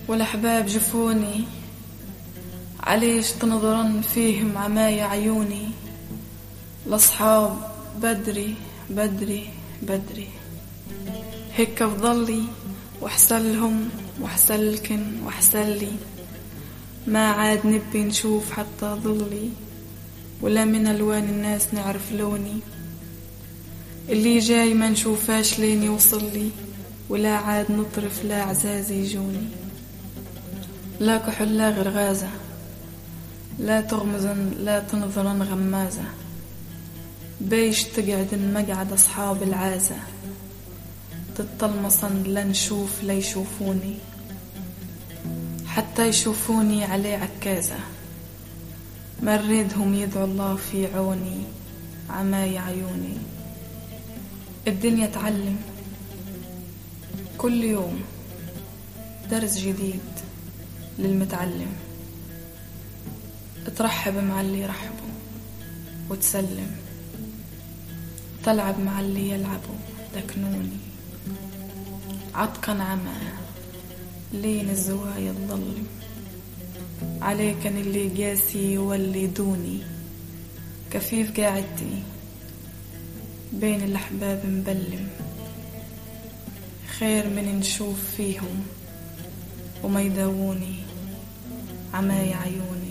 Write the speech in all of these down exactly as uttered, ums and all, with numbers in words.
والأحباب جفوني، عليش تنظرن فيهم عمايا عيوني. الأصحاب بدري بدري بدري، هيك أفضلي وأحسلهم وأحسلكن وأحسلي. ما عاد نبي نشوف حتى ظلي، ولا من ألوان الناس نعرف لوني. اللي جاي ما نشوفاش لين يوصلي، ولا عاد نطرف لا عزازي يجوني. لا كحل لا غرغازة، لا تغمزن لا تنظرن غمازة. بيش تقعدن مقعد أصحاب العازة، تتطلمصن لا نشوف لا يشوفوني، حتى يشوفوني عليه عكازة. ما نريدهم يدعو الله في عوني، عماي عيوني. الدنيا تعلم كل يوم درس جديد للمتعلم. ترحب مع اللي يرحبوا وتسلم، تلعب مع اللي يلعبوا لكنوني. عطقا عما لين الزوايا تظلم، عليك أن اللي قاسي واللي دوني. كفيف قاعدتي بين الأحباب مبلم، خير من نشوف فيهم وما يداووني، عماي عيوني.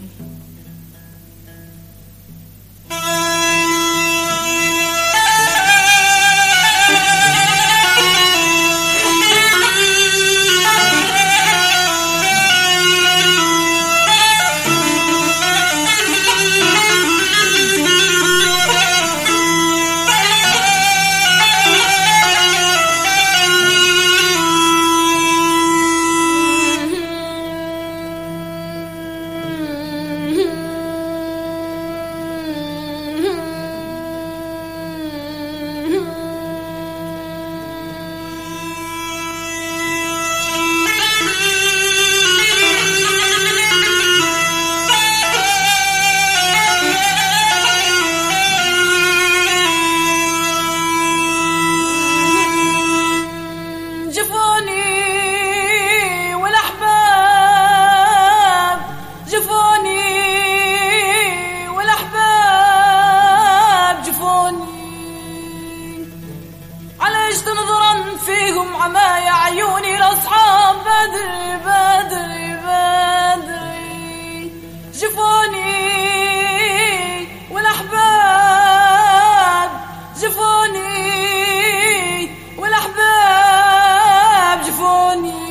عمايا عيوني الأصحاب بدري بدري بدري جفوني، والأحباب جفوني، والأحباب جفوني.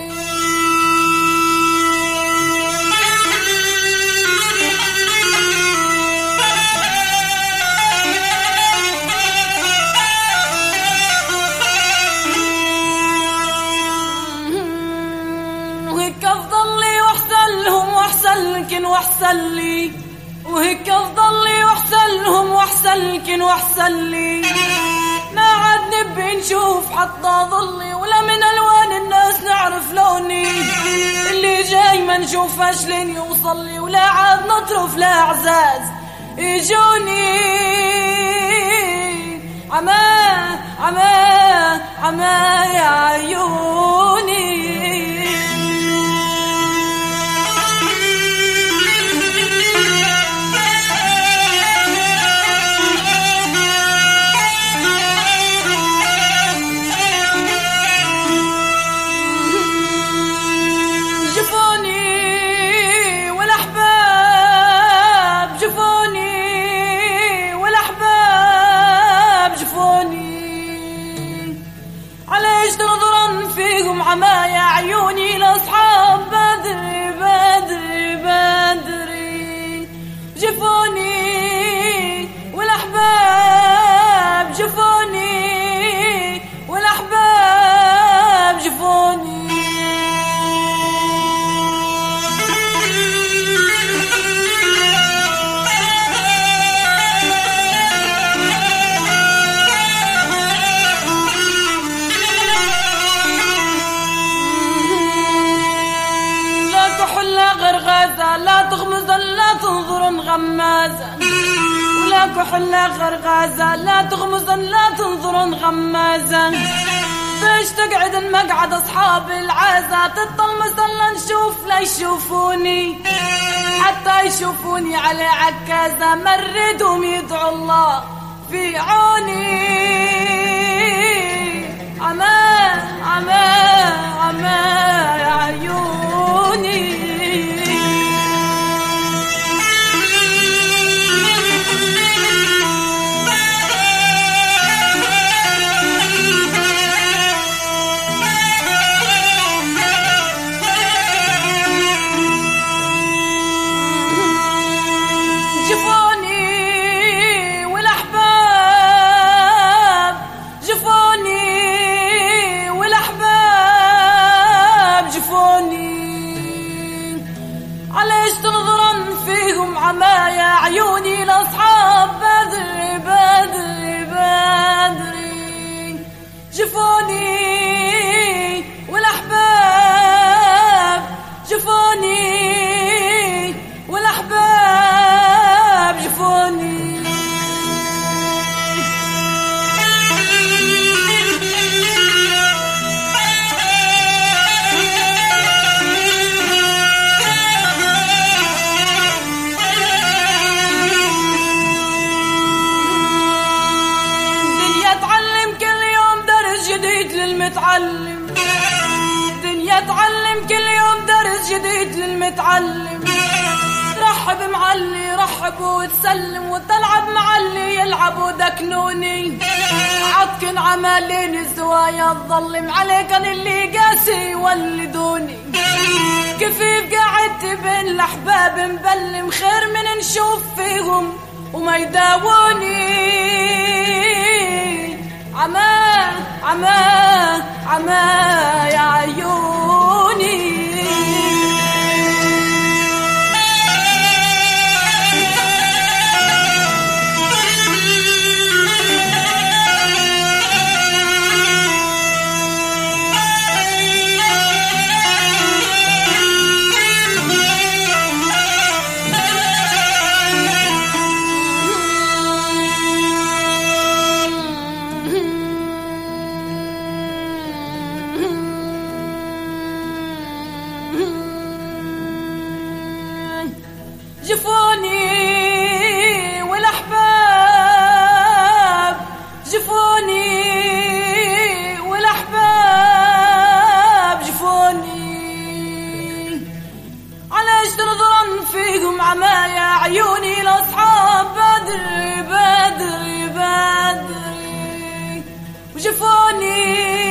واحسن واحسن لي، وهيك افضل لي واحسن لهم واحسن لكن واحسن لي. ما عاد نبي نشوف حتى ظلي، ولا من الوان الناس نعرف لوني. اللي جاي ما نشوفاش لين يوصل لي، ولا عاد نطرف لا اعزاز يجوني. عما عما عما يا عيوني. عمايا عيوني الأصحاب بدري بدري بدري جفوني، والأحباب جفوني، والأحباب جفوني. لا تغمزا لا تنظرن غمازا، ولا كحل غرغازة. لا تغمزا لا تنظرن غمازا، باش تقعد مقعد أصحاب العازة. تطلمس لا يشوفوني حتى يشوفوني على عكازة مردهم يدعو الله في عوني. عما عما عما يا عيوني عما يا عيوني الأصحاب بدري بدري بدري جفوني والأحباب جفوني والأحباب جفوني. للمتعلم الدنيا تعلم كل يوم درس جديد للمتعلم. رحب معلي رحب وتسلم وتلعب معلي يلعب ودكنوني عطكن عمالين الزوايا تظلم عليك انا اللي قاسي ولدوني. كيف قعدت بين الاحباب مبلم خير من نشوف فيهم وما يداووني. عما عما عما يا عيوني جفوني والأحباب جفوني والأحباب جفوني. علاش تنظرن فيهم عما يا عيوني الأصحاب بدري بدري بدري وجفوني